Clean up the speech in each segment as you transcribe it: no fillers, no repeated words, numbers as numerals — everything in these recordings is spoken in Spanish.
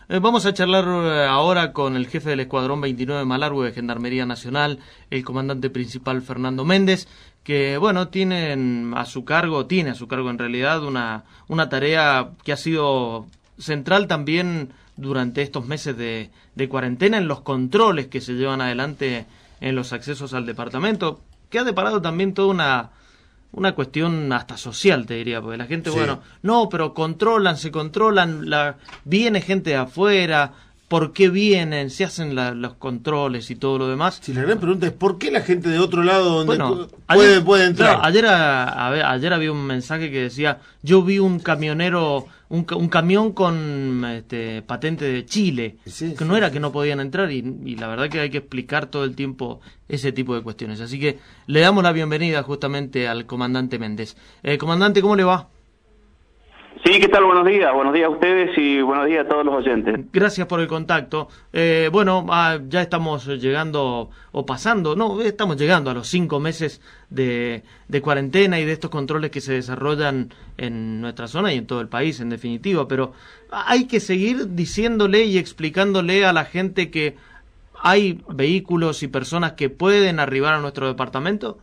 Vamos a charlar ahora con el jefe del Escuadrón 29 de Malargüe de Gendarmería Nacional, el comandante principal Fernando Méndez, que bueno, tiene a su cargo en realidad una tarea que ha sido central también durante estos meses de cuarentena en los controles que se llevan adelante en los accesos al departamento, que ha deparado también toda una cuestión hasta social, te diría, porque la gente, sí. Bueno, no, pero se controlan, viene gente de afuera, ¿por qué vienen? Se hacen los controles y todo lo demás. Sí, la gran pregunta es, ¿por qué la gente de otro lado donde puede entrar? Claro, ayer había un mensaje que decía, yo vi un camionero, un camión con patente de Chile, sí, que no era que no podían entrar y la verdad que hay que explicar todo el tiempo ese tipo de cuestiones. Así que le damos la bienvenida justamente al comandante Méndez. Comandante, ¿cómo le va? Sí, ¿qué tal? Buenos días a ustedes y buenos días a todos los oyentes. Gracias por el contacto. Ya estamos llegando, estamos llegando a los 5 meses de cuarentena y de estos controles que se desarrollan en nuestra zona y en todo el país, en definitiva, pero hay que seguir diciéndole y explicándole a la gente que hay vehículos y personas que pueden arribar a nuestro departamento.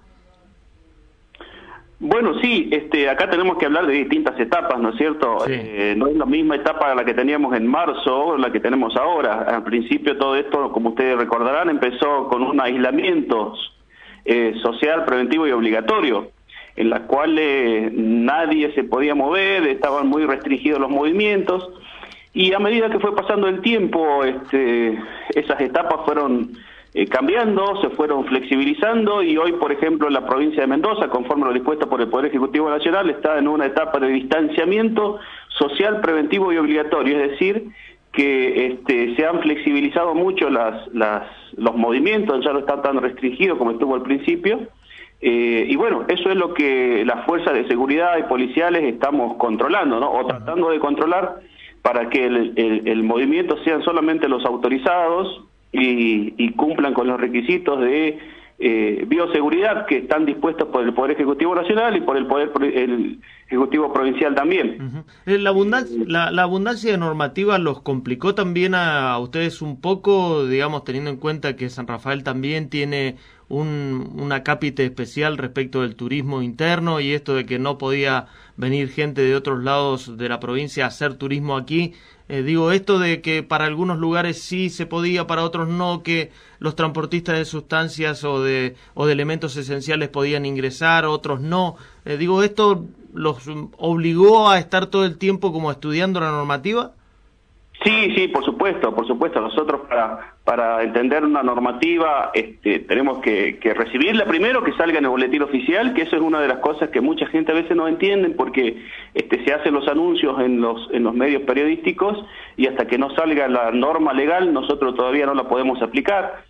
Bueno, sí, acá tenemos que hablar de distintas etapas, ¿no es cierto? Sí. No es la misma etapa la que teníamos en marzo, la que tenemos ahora. Al principio todo esto, como ustedes recordarán, empezó con un aislamiento social, preventivo y obligatorio, en la cual nadie se podía mover, estaban muy restringidos los movimientos, y a medida que fue pasando el tiempo, esas etapas fueron cambiando, se fueron flexibilizando y hoy, por ejemplo, en la provincia de Mendoza, conforme lo dispuesto por el Poder Ejecutivo Nacional, está en una etapa de distanciamiento social, preventivo y obligatorio, es decir, que se han flexibilizado mucho los movimientos, ya no están tan restringidos como estuvo al principio, y bueno, eso es lo que las fuerzas de seguridad y policiales estamos controlando, ¿no? O tratando de controlar para que el movimiento sean solamente los autorizados y cumplan con los requisitos de bioseguridad que están dispuestos por el Poder Ejecutivo Nacional y por el Ejecutivo Provincial también. Uh-huh. La abundancia de normativa los complicó también a ustedes un poco, digamos, teniendo en cuenta que San Rafael también tiene un acápite especial respecto del turismo interno y esto de que no podía venir gente de otros lados de la provincia a hacer turismo aquí. Esto de que para algunos lugares sí se podía, para otros no, que los transportistas de sustancias o de elementos esenciales podían ingresar, otros no. ¿Esto los obligó a estar todo el tiempo como estudiando la normativa? Sí, por supuesto. Nosotros para entender una normativa tenemos que recibirla primero, que salga en el boletín oficial, que eso es una de las cosas que mucha gente a veces no entienden, porque se hacen los anuncios en los medios periodísticos y hasta que no salga la norma legal nosotros todavía no la podemos aplicar.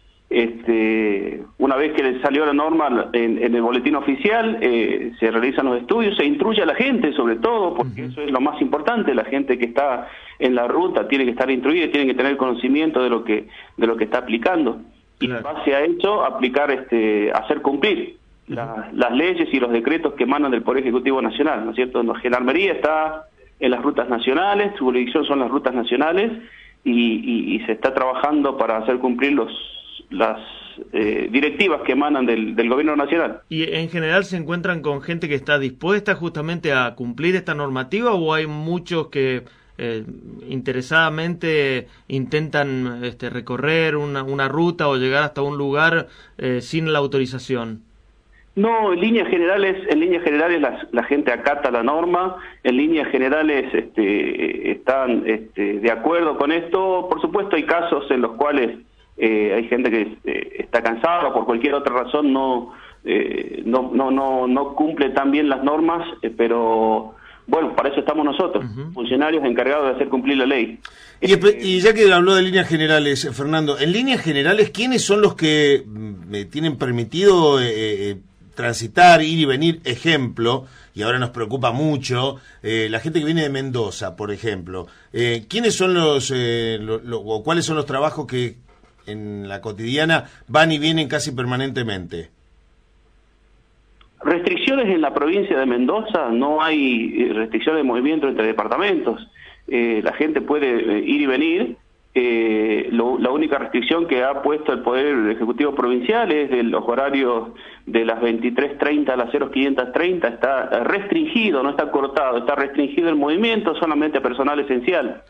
Una vez que salió la norma en el boletín oficial, se realizan los estudios, se instruye a la gente sobre todo, porque eso es lo más importante. La gente que está en la ruta tiene que estar instruida, tiene que tener conocimiento de lo que está aplicando. Y en base a eso, aplicar, hacer cumplir las leyes y los decretos que emanan del Poder Ejecutivo Nacional, ¿no es cierto? La Gendarmería está en las rutas nacionales, su jurisdicción son las rutas nacionales, y se está trabajando para hacer cumplir las directivas que emanan del gobierno nacional. ¿Y en general se encuentran con gente que está dispuesta justamente a cumplir esta normativa o hay muchos que interesadamente intentan recorrer una ruta o llegar hasta un lugar sin la autorización? No, en líneas generales la gente acata la norma, en líneas generales están de acuerdo con esto. Por supuesto hay casos en los cuales hay gente que está cansada o por cualquier otra razón no cumple tan bien las normas, pero bueno, para eso estamos nosotros, funcionarios encargados de hacer cumplir la ley. Y ya que habló de líneas generales, Fernando, en líneas generales, ¿quiénes son los que tienen permitido transitar, ir y venir? Ejemplo, y ahora nos preocupa mucho, la gente que viene de Mendoza, por ejemplo. ¿Quiénes son o cuáles son los trabajos que en la cotidiana van y vienen casi permanentemente? Restricciones en la provincia de Mendoza, no hay restricciones de movimiento entre departamentos. la gente puede ir y venir. La única restricción que ha puesto el Poder Ejecutivo Provincial es de los horarios de las 23:30 a las 0530, está restringido, no está cortado, está restringido el movimiento solamente a personal esencial.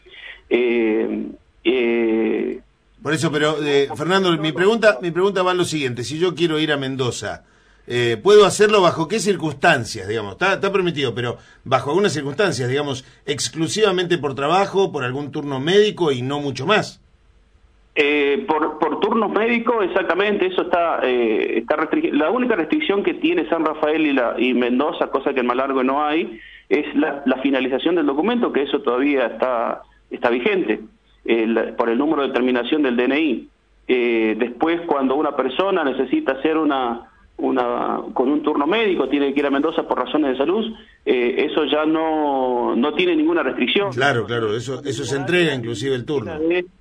Por eso, pero Fernando, mi pregunta va a lo siguiente: si yo quiero ir a Mendoza, ¿puedo hacerlo bajo qué circunstancias, digamos? Está permitido, pero bajo algunas circunstancias, digamos, exclusivamente por trabajo, por algún turno médico y no mucho más. Por turnos médicos, exactamente, eso está restringido. La única restricción que tiene San Rafael y Mendoza, cosa que en Malargüe no hay, es la finalización del documento, que eso todavía está vigente, por el número de terminación del DNI. Después, cuando una persona necesita hacer con un turno médico, tiene que ir a Mendoza por razones de salud, eso ya no tiene ninguna restricción. Claro, eso se entrega inclusive el turno.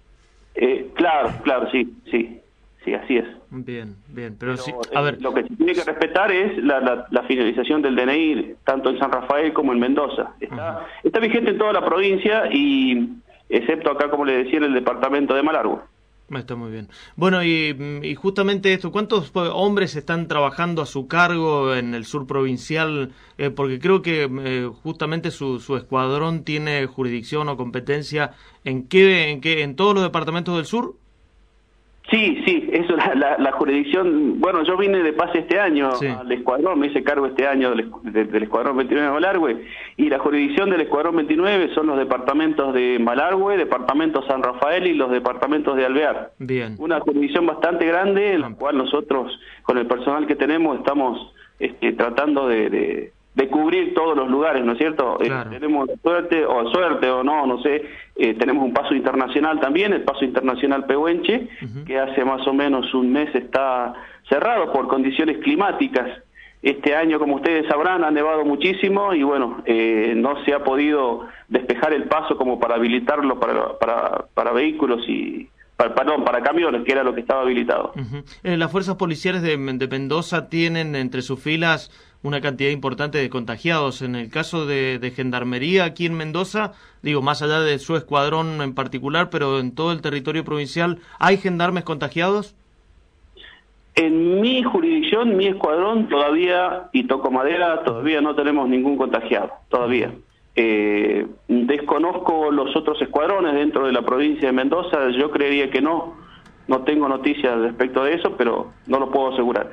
Claro, sí, así es. Bien, pero sí, a ver, lo que se tiene que respetar es la finalización del DNI, tanto en San Rafael como en Mendoza. Está vigente en toda la provincia, y excepto acá, como le decía, en el departamento de Malargüe. Está muy bien. Bueno, y justamente esto, ¿cuántos hombres están trabajando a su cargo en el sur provincial? Porque creo que justamente su escuadrón tiene jurisdicción o competencia en todos los departamentos del sur. Sí, eso la jurisdicción. Bueno, yo vine de pase este año al escuadrón, me hice cargo este año del escuadrón 29 de Malargüe, y la jurisdicción del escuadrón 29 son los departamentos de Malargüe, departamento San Rafael y los departamentos de Alvear. Bien. Una jurisdicción bastante grande, en la cual nosotros, con el personal que tenemos, estamos tratando de cubrir todos los lugares, ¿no es cierto? Claro. Tenemos suerte o no sé, tenemos un paso internacional también, el paso internacional Pehuenche, que hace más o menos un mes está cerrado por condiciones climáticas. Este año, como ustedes sabrán, ha nevado muchísimo y bueno, no se ha podido despejar el paso como para habilitarlo para vehículos para camiones, que era lo que estaba habilitado. Las fuerzas policiales de Mendoza tienen entre sus filas una cantidad importante de contagiados. En el caso de Gendarmería aquí en Mendoza, digo, más allá de su escuadrón en particular, pero en todo el territorio provincial, ¿hay gendarmes contagiados? En mi jurisdicción, mi escuadrón, todavía, y toco madera, todavía no tenemos ningún contagiado, todavía. Desconozco los otros escuadrones dentro de la provincia de Mendoza, yo creería que no tengo noticias respecto de eso, pero no lo puedo asegurar.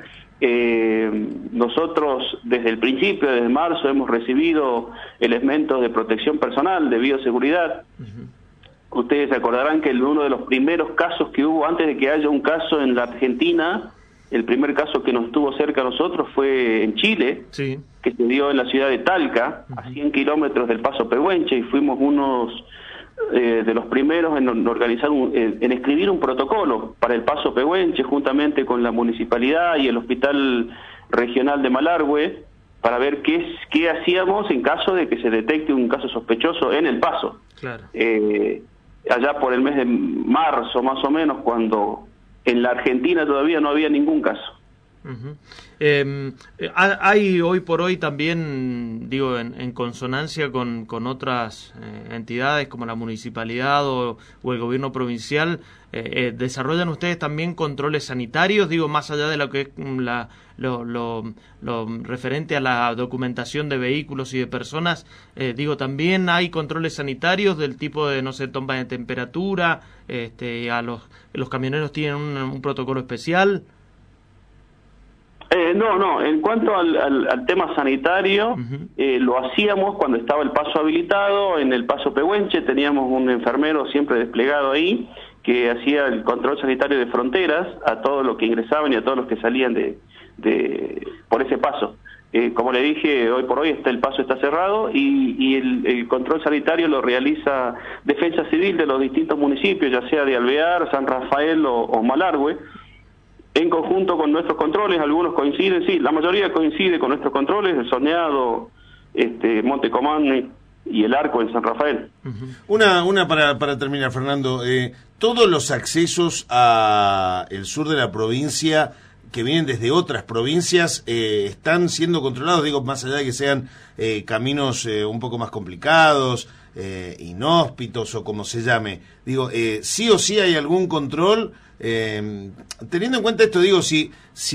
Nosotros desde el principio, desde marzo, hemos recibido elementos de protección personal, de bioseguridad. Ustedes se acordarán que uno de los primeros casos que hubo, antes de que haya un caso en la Argentina, el primer caso que nos estuvo cerca a nosotros fue en Chile, que se dio en la ciudad de Talca, a 100 kilómetros del Paso Pehuenche, y fuimos unos de los primeros en organizar en escribir un protocolo para el Paso Pehuenche, juntamente con la municipalidad y el Hospital Regional de Malargüe, para ver qué hacíamos en caso de que se detecte un caso sospechoso en el Paso. Claro. Allá por el mes de marzo, más o menos, cuando en la Argentina todavía no había ningún caso. Hay hoy por hoy también, digo, en consonancia con otras entidades como la municipalidad o el gobierno provincial, ¿desarrollan ustedes también controles sanitarios? Digo, más allá de lo que es lo referente a la documentación de vehículos y de personas, digo, también hay controles sanitarios del tipo de, no sé, toma de temperatura, los camioneros tienen un protocolo especial. No, en cuanto al tema sanitario, lo hacíamos cuando estaba el paso habilitado. En el Paso Pehuenche teníamos un enfermero siempre desplegado ahí que hacía el control sanitario de fronteras a todos los que ingresaban y a todos los que salían por ese paso. Como le dije, hoy por hoy el paso está cerrado y el control sanitario lo realiza Defensa Civil de los distintos municipios, ya sea de Alvear, San Rafael o Malargüe, en conjunto con nuestros controles. Algunos coinciden, sí, la mayoría coincide con nuestros controles, el Soñado, Monte Comán y el Arco en San Rafael. Una para terminar, Fernando. Todos los accesos a el sur de la provincia que vienen desde otras provincias están siendo controlados, digo, más allá de que sean caminos un poco más complicados, inhóspitos o como se llame. Digo, sí o sí hay algún control, teniendo en cuenta esto, digo, si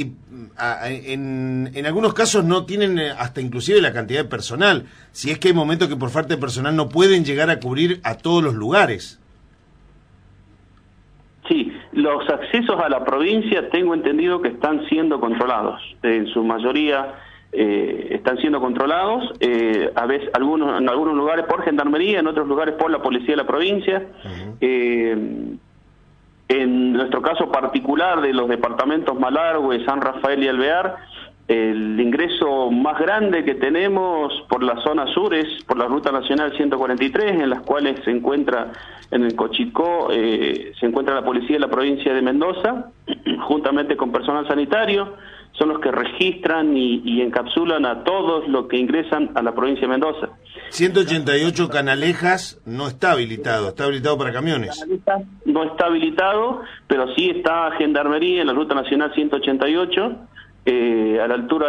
en algunos casos no tienen hasta inclusive la cantidad de personal, si es que hay momentos que por falta de personal no pueden llegar a cubrir a todos los lugares. Sí, los accesos a la provincia tengo entendido que están siendo controlados, en su mayoría están siendo controlados, a veces en algunos lugares por Gendarmería, en otros lugares por la Policía de la provincia. En nuestro caso particular de los departamentos Malargüe, San Rafael y Alvear, el ingreso más grande que tenemos por la zona sur es por la Ruta Nacional 143, en las cuales se encuentra en el Cochicó, se encuentra la Policía de la provincia de Mendoza, juntamente con personal sanitario. Son los que registran y encapsulan a todos los que ingresan a la provincia de Mendoza. 188 Canalejas no está habilitado, está habilitado para camiones. Canalejas no está habilitado, pero sí está Gendarmería en la Ruta Nacional 188, a la altura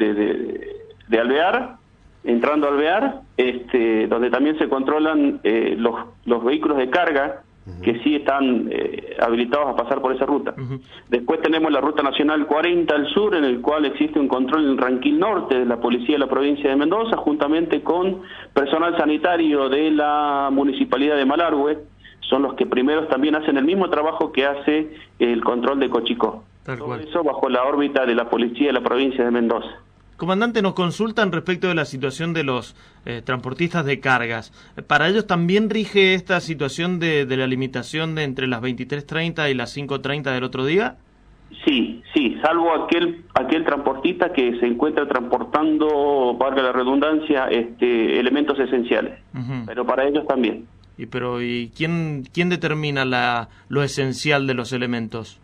de Alvear, entrando a Alvear, donde también se controlan los vehículos de carga, que sí están habilitados a pasar por esa ruta. Después tenemos la Ruta Nacional 40 al sur, en el cual existe un control en Ranquil Norte de la Policía de la provincia de Mendoza, juntamente con personal sanitario de la Municipalidad de Malargüe. Son los que primeros también hacen el mismo trabajo que hace el control de Cochicó. Todo eso bajo la órbita de la Policía de la provincia de Mendoza. Comandante, nos consultan respecto de la situación de los transportistas de cargas. ¿Para ellos también rige esta situación de la limitación de entre las 23:30 y las 5:30 del otro día? Sí, salvo aquel transportista que se encuentra transportando, valga la redundancia, elementos esenciales. Pero para ellos también. ¿Y quién determina lo esencial de los elementos?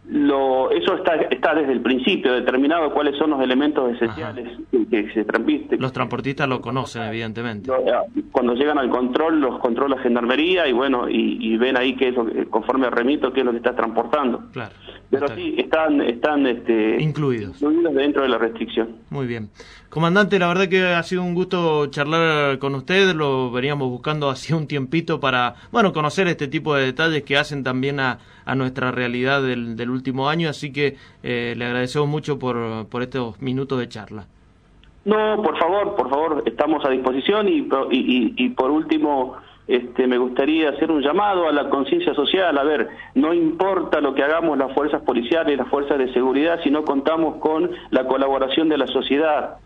Eso está desde el principio determinado cuáles son los elementos esenciales que se transmiten. Los transportistas lo conocen, evidentemente. Cuando llegan al control, los controla Gendarmería y ven ahí qué es conforme al remito, qué es lo que está transportando. Claro. Pero sí, están incluidos dentro de la restricción. Muy bien. Comandante, la verdad que ha sido un gusto charlar con usted, lo veníamos buscando hacía un tiempito para, conocer este tipo de detalles que hacen también a nuestra realidad del último año, así que le agradecemos mucho por estos minutos de charla. No, por favor, estamos a disposición y por último, me gustaría hacer un llamado a la conciencia social. A ver, no importa lo que hagamos las fuerzas policiales, las fuerzas de seguridad, si no contamos con la colaboración de la sociedad,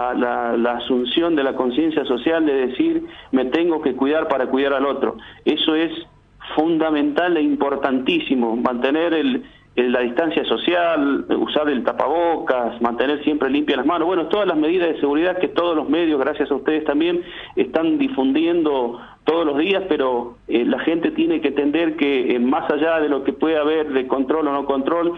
la asunción de la conciencia social de decir, me tengo que cuidar para cuidar al otro. Eso es fundamental e importantísimo, mantener la distancia social, usar el tapabocas, mantener siempre limpias las manos, todas las medidas de seguridad que todos los medios, gracias a ustedes también, están difundiendo todos los días, pero la gente tiene que entender que más allá de lo que pueda haber de control o no control,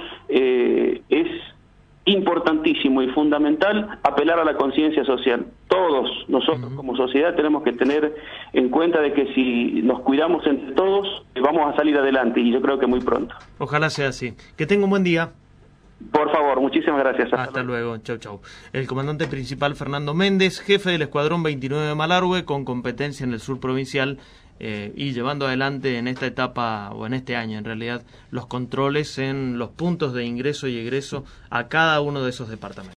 es importantísimo y fundamental apelar a la conciencia social. Todos nosotros como sociedad tenemos que tener en cuenta de que si nos cuidamos entre todos, vamos a salir adelante, y yo creo que muy pronto. Ojalá sea así. Que tenga un buen día. Por favor, muchísimas gracias. Hasta luego. Chau. El comandante principal Fernando Méndez, jefe del Escuadrón 29 de Malargüe, con competencia en el sur provincial, y llevando adelante en esta etapa, o en este año en realidad, los controles en los puntos de ingreso y egreso a cada uno de esos departamentos.